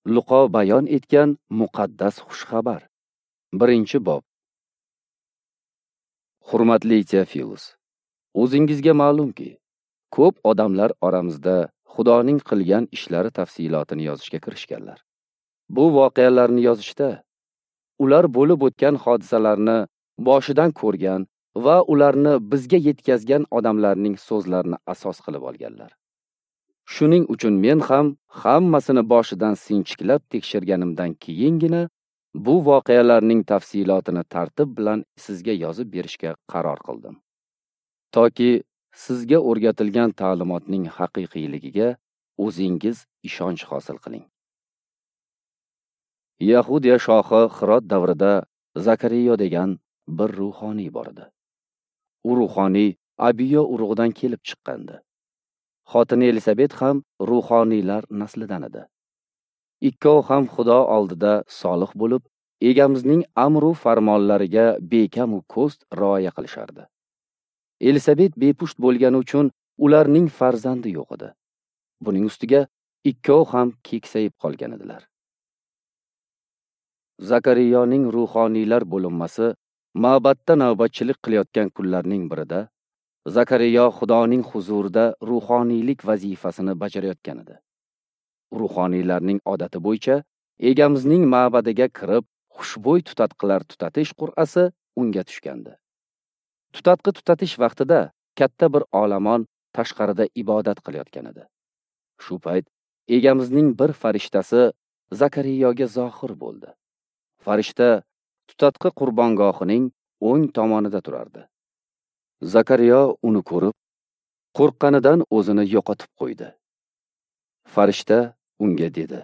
Luqo bayon etgan muqaddas xushxabar. 1-bob. Hurmatli Teofilus, o'zingizga ma'lumki, ko'p odamlar oramizda Xudoning qilgan ishlari tafsilotini yozishga kirishganlar. Bu voqealarni yozishda ular bo'lib o'tgan hodisalarni boshidan ko'rgan va ularni bizga yetkazgan odamlarning so'zlarini asos qilib olganlar. Shuning uchun men ham hammasini boshidan sinchiklab tekshirganimdan keyingina bu voqealarning tafsilotini tartib bilan sizga yozib berishga qaror qildim. Toki sizga o'rgatilgan ta'limotning haqiqiyligiga o'zingiz ishonch hosil qiling. Yahudiya shohi Hirot davrida Zakariyo degan bir ruhoniy bor edi. U ruhoniy Abiyo urug'idan kelib chiqqandi. Xotini Elisabet ham ruhoniylar naslidan edi. Ikkov ham Xudo oldida solih bo'lib, egamizning amru farmonlariga bekam u ko'st rioya qilishardi. Elisabet bepusht bo'lgani uchun ularning farzandi yo'q edi. Buning ustiga ikkov ham keksayib qolgan edilar. Zakariyoning ruhoniylar bo'linmasi ma'batda navbatchilik qilayotgan kunlarning birida Zakariyo Xudoning huzurida ruhoniylik vazifasini bajarayotgan edi. Ruhoniylarning odati bo'yicha egamizning ma'badiga kirib, xushbo'y tutatqilar tutatish qur'asi unga tushgandi. Tutatqi tutatish vaqtida katta bir olamon tashqarida ibodat qilayotgan edi. Shu payt egamizning bir farishtasi Zakariyoga zohir bo'ldi. Farishta tutatqi qurbongohining o'ng tomonida turardi. Zakariyo uni ko'rib, qo'rqqanidan o'zini yo'qotib qo'ydi. Farishta unga dedi: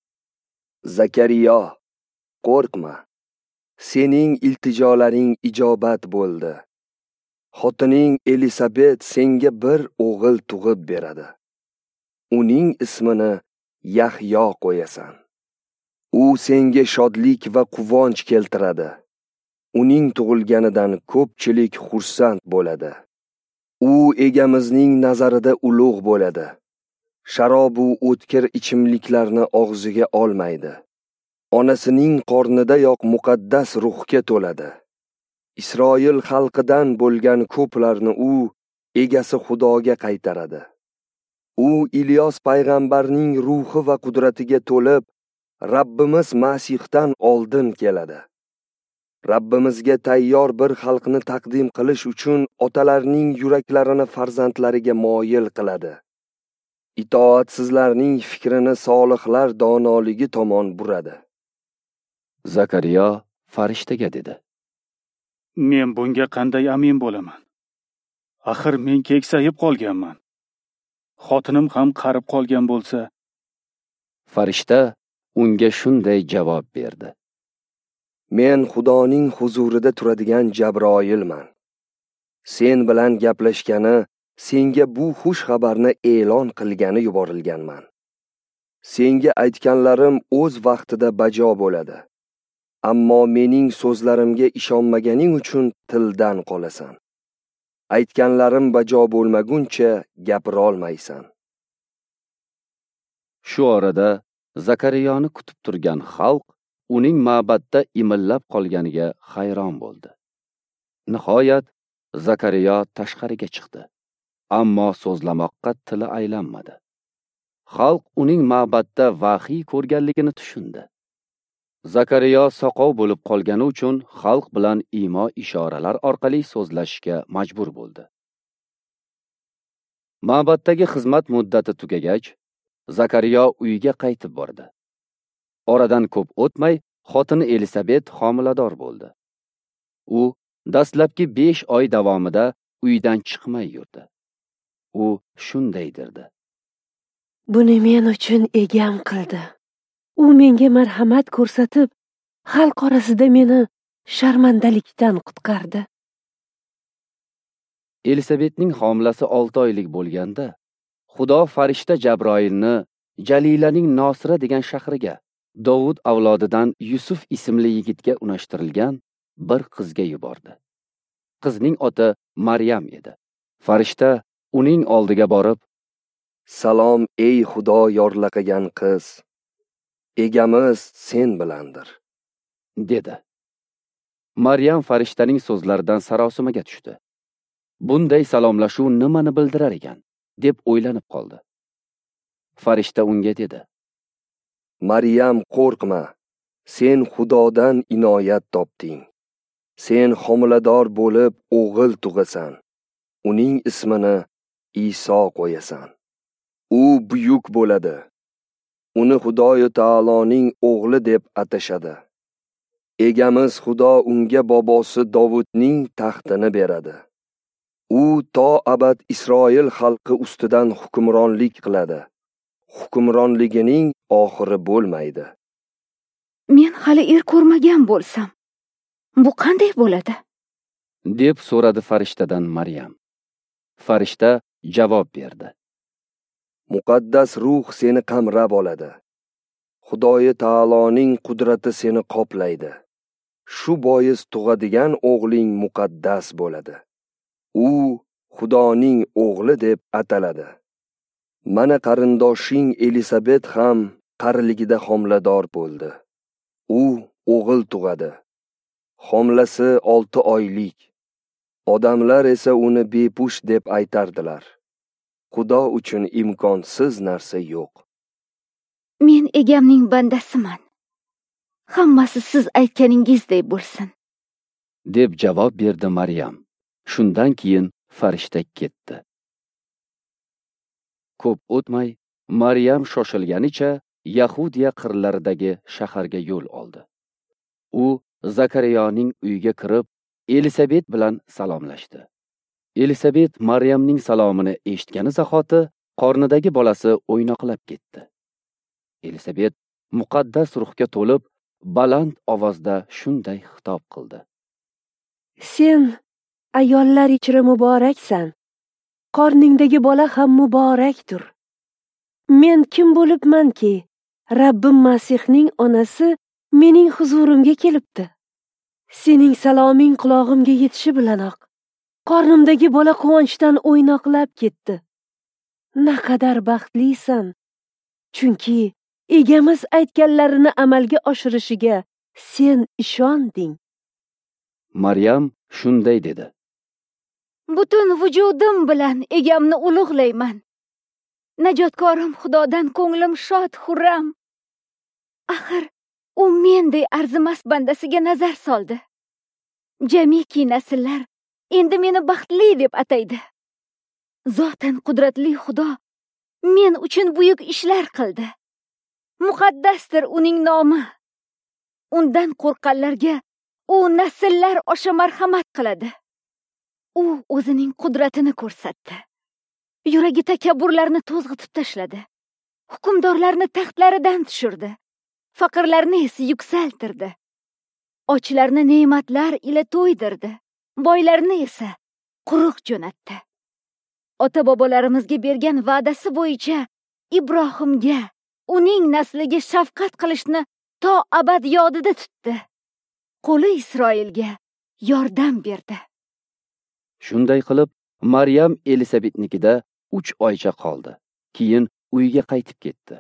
Zakariyo, qo'rqma. Sening iltijolaring ijobat bo'ldi. Xotining Elisabet senga bir o'g'il tug'ib beradi. Uning ismini Yahyo qo'yasan. U senga shodlik va quvonch keltiradi. Uning tug'ilganidan ko'pchilik xursand bo'ladi. U egamizning nazarida ulug' bo'ladi. Sharobu o'tkir ichimliklarni og'ziga olmaydi. Onasining qornidayoq muqaddas ruhga to'ladi. Isroil xalqidan bo'lgan ko'plarni u egasi Xudoga qaytaradi. U Ilyos payg'ambarning ruhi va qudratiga to'lib, Rabbimiz Masihdan oldin keladi. Rabbimizga tayyor bir xalqni taqdim qilish uchun otalarning yuraklarini farzandlariga moyil qiladi. Itoatsizlarning fikrini solihlar donoligi tomon buradi. Zakariyo farishtaga dedi: Men bunga qanday amin bo'laman? Axir men keksayib qolganman. Xotinim ham qarib qolgan bo'lsa. Farishta unga shunday javob berdi: Men Xudoning huzurida turadigan Jabroilman. Sen bilan gaplashgani, senga bu xush xabarni e'lon qilgani yuborilganman. Senga aytganlarim o'z vaqtida bajo bo'ladi. Ammo mening so'zlarimga ishonmaganing uchun tildan qolasan. Aytganlarim bajo bo'lmaguncha gapira olmaysan. Shu orada Zakariyoni kutib turgan xalq uning ma'batda imillab qolganiga hayron bo'ldi. Nihoyat Zakariyo tashqariga chiqdi, ammo so'zlamoqqa tili aylanmadi. Xalq uning ma'batda vahiy ko'rganligini tushundi. Zakariyo soqov bo'lib qolgani uchun xalq bilan imo ishoralar orqali so'zlashishga majbur bo'ldi. Ma'batdagi xizmat muddati tugagach, Zakariyo uyiga qaytib bordi. Oradan ko'p o'tmay, xotini Elisabet homilador bo'ldi. U dastlabki 5 oy davomida uydan chiqmay yurdi. U shunday derdi: Buni men uchun egam qildi. U menga marhamat ko'rsatib, xalq orasida meni sharmandalikdan qutqardi. Elisabetning homilasi 6 oylik bo'lganda, Xudo farishta Jabroilni Jalilaning Nosira degan shahriga, Dovud avlodidan Yusuf ismli yigitga unashtirilgan bir qizga yubordi. Qizning oti Maryam edi. Farishta uning oldiga borib: Salom ey Xudo yorlaqagan qiz. egamiz sen bilandir, dedi. Maryam farishtaning so'zlaridan sarosimaga tushdi. Bunday salomlashuv nimani bildirar ekan, deb o'ylanib qoldi. Farishta unga dedi: Maryam, qo'rqma, sen Xudodan inoyat topding. Sen homilador bo'lib o'g'il tug'asan. Uning ismini Iso qo'yasan. U buyuk bo'ladi. Uni Xudoy taoloning o'g'li deb atashadi. Egamiz Xudo unga bobosi Davudning taxtini beradi. U to abad Isroil xalqi ustidan hukmronlik qiladi. Hukmronligining oxiri bo'lmaydi. Men hali ko'rmagan bo'lsam, bu qanday bo'ladi? deb so'radi farishtadan Maryam. Farishta javob berdi: Muqaddas ruh seni qamrab oladi. Xudoy taoloning qudrati seni qoplaydi. Shu bois tug'adigan o'g'ling muqaddas bo'ladi. U Xudoning o'g'li deb ataladi. Mana qarindoshing Elisabet ham qariligida homilador bo'ldi. U o'g'il tug'adi. Homilasi 6 oylik. Odamlar esa uni bepush deb aytardilar. Xudo uchun imkonsiz narsa yo'q. Men egamning bandasiman. Hammasi siz aytganingizdek bo'lsin, deb javob berdi Maryam. Shundan keyin farishta ketdi. Ko'p o'tmay Maryam shoshilganicha Yahudiya qirlaridagi shaharga yo'l oldi. U Zakariyaning uyiga kirib, Elisabet bilan salomlashdi. Elisabet Maryamning salomini eshitgani zahoti qornidagi bolasi o'ynoqlab ketdi. Elisabet muqaddas ruhga to'lib, baland ovozda shunday xitob qildi: Sen ayollar ichra muboraksan. Qorningdagi bola ham muborakdir. Men kim bo'libmanki, Rabbim Masihning onasi mening huzurimga kelibdi. Sening saloming quloqimga yetishi bilanoq qornimdagi bola quvonchdan o'ynoqlab ketdi. Naqadar baxtlisan, chunki egamiz aytganlarini amalga oshirishiga sen ishonding. Maryam shunday dedi: Butun vujudim bilan egamni ulug'layman. Najotkorim Xudodan ko'nglim shod, xurram. Axir u menday arzimas bandasiga nazar soldi. Jamiki nasllar endi meni baxtli deb ataydi. Zotan qudratli Xudo men uchun buyuk ishlar qildi. Muqaddasdir uning nomi. Undan qo'rqqanlarga u nasllar osha marhamat qiladi. U o'zining qudratini ko'rsatdi. Yuragi takabburlarni to'zg'itib tashladi. Hukmdorlarni taxtlaridan tushirdi. Faqirlarni esa yuksaltirdi. Ochlarni ne'matlar ila to'ydirdi. Boylarni esa quruq jo'natdi. Ota-bobolarimizga bergan va'dasi bo'yicha Ibrohimga, uning nasliga shafqat qilishni to abad yodida tutdi. Qo'li Isroilga yordam berdi. Shunday qilib, Maryam Elisabetnikida 3 oycha qoldi. Keyin uyiga qaytib ketdi.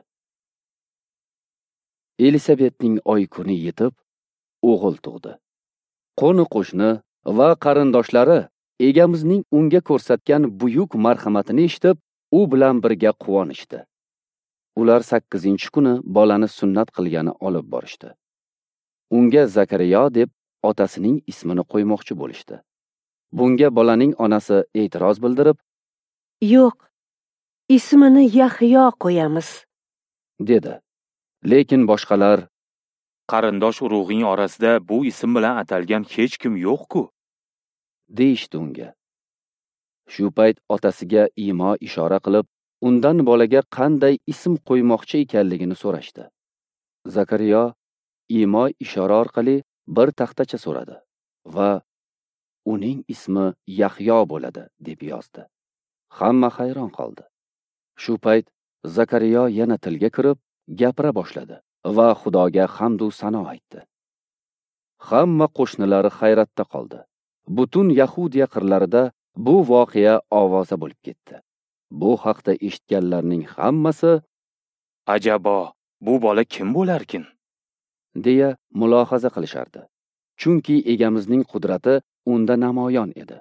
Elisabetning oy kuni yetib, o'g'il tug'di. Qo'ni-qo'shni va qarindoshlari egamizning unga ko'rsatgan buyuk marhamatini eshitib, u bilan birga quvonishdi. Ular 8-kuni bolani sunnat qilgani olib borishdi. Unga Zakariya deb otasining ismini qo'ymoqchi bo'lishdi. Bunga bolaning onasi e'tiroz bildirib, Yo'q, ismini Yahyo qo'yamiz, dedi. Lekin boshqalar Qarindosh urug'ing orasida bu ism bilan atalgan hech kim yo'q-ku, deyishdi unga. Shu payt otasiga imo ishora qilib, undan bolaga qanday ism qo'ymoqchi ekanligini so'rashdi. Zakariya imo ishora orqali bir taxtacha so'radi va uning ismi Yahyo bo'ladi deb yozdi. Hamma hayron qoldi. Shu payt Zakariya yana tilga kirib gapira boshladi va Xudoga hamd va sano aytdi. Hamma qo'shnilari hayratda qoldi. Butun Yahudiya qirlarida bu voqea ovoza bo'lib ketdi. Bu haqda eshitganlarning hammasi ajabo, Bu bola kim bo'larkin? deya mulohaza qilishardi. Chunki egamizning qudrati unda namoyon edi.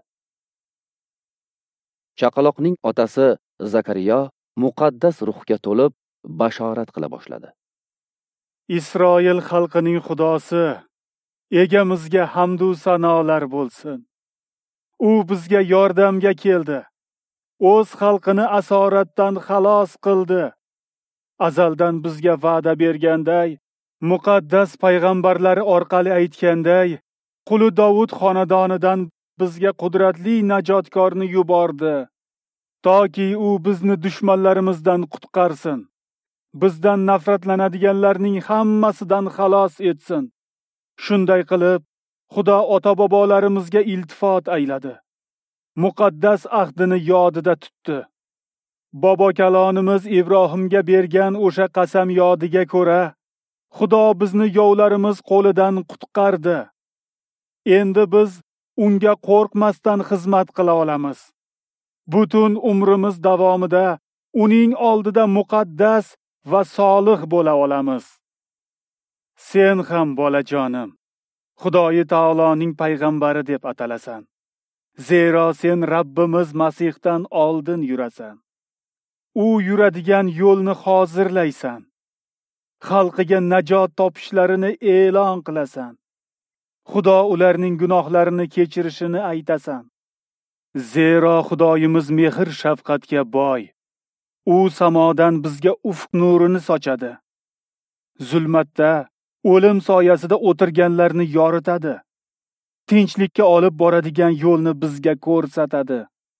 Chaqaloqning otasi Zakariya muqaddas ruhga to'lib bashorat qila boshladi. Isroil xalqining xudosi, egamizga hamd va sanolar bo'lsin. U bizga yordamga keldi. O'z xalqini asoratdan xalos qildi. Azaldan bizga va'da berganday, muqaddas payg'ambarlari orqali aytganday, quli Davud xonadonidan bizga qudratli najotkorni yubordi, toki u bizni dushmanlarimizdan qutqarsin. Bizdan nafratlanadiganlarning hammasidan xalos etsin. Shunday qilib, Xudo ota-bobolarimizga iltifot ayladi. Muqaddas ahdini yodida tutdi. Bobo kalonimiz Ibrohimga bergan o'sha qasam yodiga ko'ra, Xudo bizni yovlarimiz qo'lidan qutqardi. Endi biz unga qo'rqmasdan xizmat qila olamiz. Butun umrimiz davomida uning oldida muqaddas va solih bo'la olamiz. Sen ham bolajonim, Xudoyi taoloning payg'ambari deb atalasan. Zero sen Rabbimiz Masihdan oldin yurasan. U yuradigan yo'lni hozirlaysan. Xalqiga najot topishlarini e'lon qilasan. Xudo ularning gunohlarini kechirishini aytasan. Zero Xudoyimiz mehr shafqatga boy. U samodan bizga ufq nurini sochadi. Zulmatda, o'lim soyasida o'tirganlarni yoritadi. Tinchlikka olib boradigan yo'lni bizga ko'rsatadi.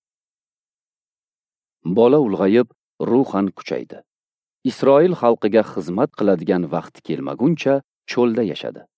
Bola ulg'ayib, ruhan kuchaydi. Isroil xalqiga xizmat qiladigan vaqti kelmaguncha cho'lda yashadi.